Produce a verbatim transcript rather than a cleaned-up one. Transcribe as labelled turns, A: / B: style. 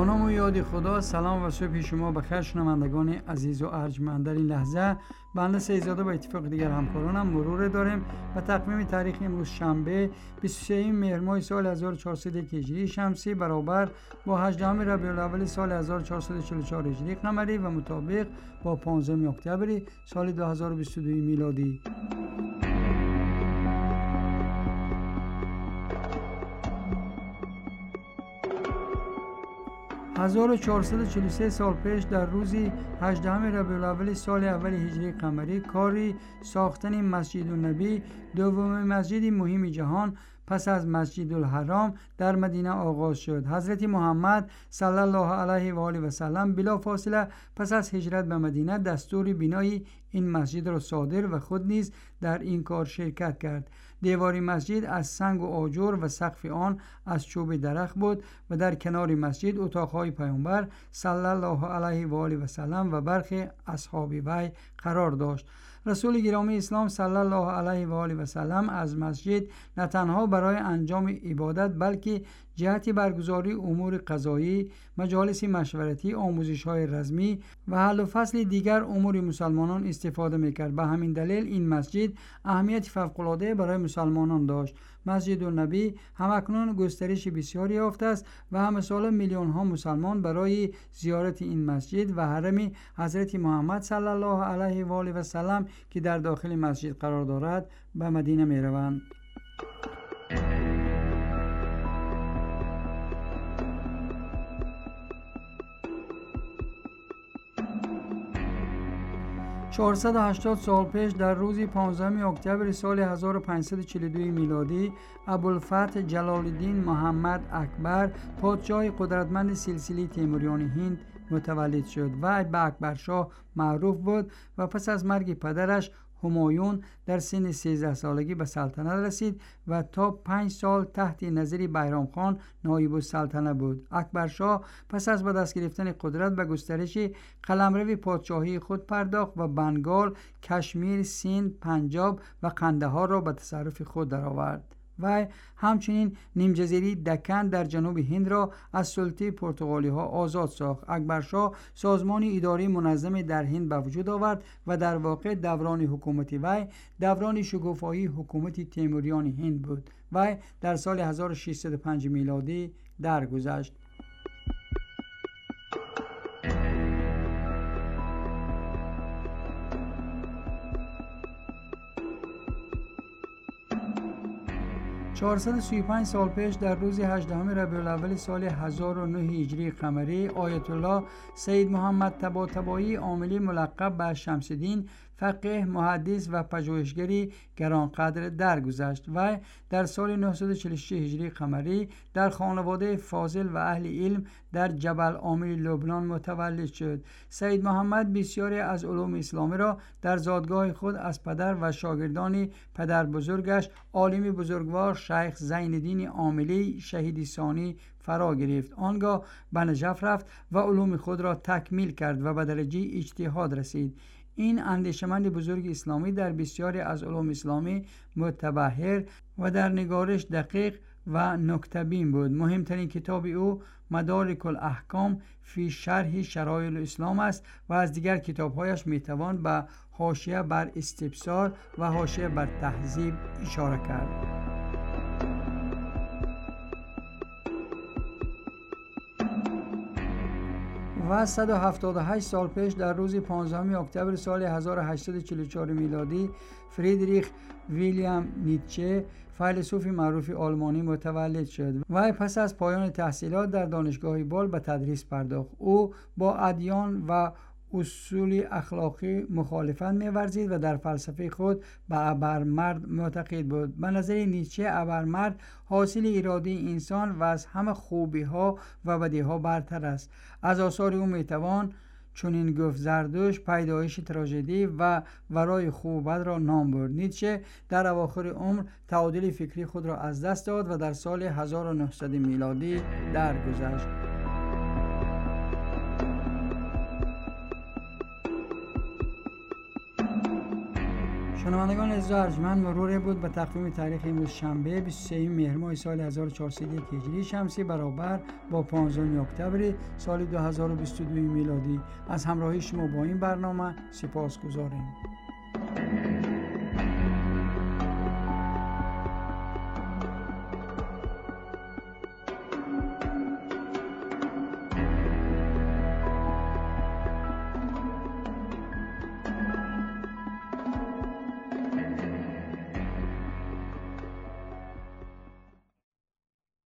A: با نام و یاد خدا. سلام و صبح شما بخیر شنوندگان عزیز و ارجمند. در این لحظه بنده سیدزاده با اتفاق دیگر همکارانم مرور داریم و تقویم تاریخ امروز شنبه بیست و سوم مهر ماه سال هزار و چهارصد و یک هجری شمسی برابر با هجدهم ربیع الاول سال هزار و چهارصد و چهل و چهار هجری قمری و مطابق با پانزدهم اکتبر سال دو هزار و بیست و دو میلادی. هزار و چهارصد و چهل و سه سال پیش در روز هجدهم ربیع الاول سال اول هجری قمری کاری ساختن مسجد النبی، دومین مسجد مهم جهان پس از مسجد الحرام در مدینه آغاز شد. حضرت محمد صلی الله علیه و آله و سلم بلا فاصله پس از هجرت به مدینه دستور بنای این مسجد را صادر و خود نیز در این کار شرکت کرد. دیوار مسجد از سنگ و آجر و سقف آن از چوب درخت بود و در کنار مسجد اتاقهای پیامبر صلی الله علیه و آله و سلم و برخی اصحاب وی قرار داشت. رسول گرامی اسلام صلی الله علیه و آله و سلم از مسجد نه تنها برای انجام عبادت بلکه جهت برگزاری امور قضایی، مجالس مشورتی، آموزش‌های رزمی و حل و فصل دیگر امور مسلمانان استفاده می‌کرد. به همین دلیل این مسجد اهمیت فوق‌العاده برای مسلمانان داشت. مسجد النبی همکنون گسترش بسیاری یافته است و همه ساله میلیون‌ها مسلمان برای زیارت این مسجد و حرم حضرت محمد صلی الله علیه و آله و سلم که در داخل مسجد قرار دارد به مدینه می‌روند. چهارصد و هشتاد سال پیش در روز پانزدهم اکتبر سال هزار و پانصد و چهل و دو میلادی ابوالفتح جلال الدین محمد اکبر پادشاه قدرتمند سلسله تیموریان هند متولد شد. وی به اکبرشاه معروف بود و پس از مرگ پدرش همایون در سن سیزده سالگی به سلطنت رسید و تا پنج سال تحت نظر بیرام خان نایب السلطنه بود. اکبرشاه پس از به دست گرفتن قدرت به گسترش قلمرو پادشاهی خود پرداخت و بنگال، کشمیر، سند، پنجاب و قندهار را به تصرف خود درآورد. و همچنین نیم جزیره دکن در جنوب هند را از سلطه پرتغالی ها آزاد ساخت. اکبرشاه سازمان اداری منظم در هند به وجود آورد و در واقع دوران حکومت وی دوران شکوفایی حکومت تیموریان هند بود. و در سال هزار و ششصد و پنج میلادی درگذشت. چهارصد و سی و پنج سال پیش در روز هجدهم ربیع الاول سال هزار و نه هجری قمری آیت الله سید محمد طباطبایی عاملی ملقب به شمس الدین فقیه، محدث و پژوهشگری گرانقدر درگذشت و در سال نهصد و چهل و شش هجری قمری در خانواده فاضل و اهل علم در جبل عامر لبنان متولد شد. سید محمد بسیاری از علوم اسلامی را در زادگاه خود از پدر و شاگردان پدر بزرگش عالم بزرگوار شیخ زین الدین عاملی شهید ثانی فرا گرفت. آنگاه به نجف رفت و علوم خود را تکمیل کرد و به درجه اجتهاد رسید. این اندیشمند بزرگ اسلامی در بسیاری از علوم اسلامی متبحر و در نگارش دقیق و نکته‌بین بود. مهمترین کتاب او مدارک الاحکام فی شرح شرایع الاسلام است و از دیگر کتاب‌هایش میتوان به حاشیه بر استبصار و حاشیه بر تهذیب اشاره کرد. و صد و هفتاد و هشت سال پیش در روز پانزدهم اکتبر سال هزار و هشتصد و چهل و چهار میلادی فریدریخ ویلیام نیچه فیلسوف معروف آلمانی متولد شد و پس از پایان تحصیلات در دانشگاه بال به تدریس پرداخت. او با ادیان و اصول اخلاقی مخالفت می‌ورزید و در فلسفه خود به ابرمرد معتقد بود. به نظر نیچه ابرمرد حاصل اراده انسان و از همه خوبی‌ها و بدی‌ها برتر است. از آثار او می‌توان چنین گفت: زردوشت پیدایش تراژدی و ورای خوب و بد را نام برد. نیچه در اواخر عمر تعادل فکری خود را از دست داد و در سال هزار و نهصد میلادی درگذشت. شنوندگان عزیز ارجمند، مروری بود به تقویم تاریخ امروز شنبه بیست و سوم مهر ماه سال هزار و چهارصد و یک هجری شمسی برابر با پانزدهم اکتبر سال دو هزار و بیست و دو میلادی. از همراهی شما با این برنامه سپاسگزاریم.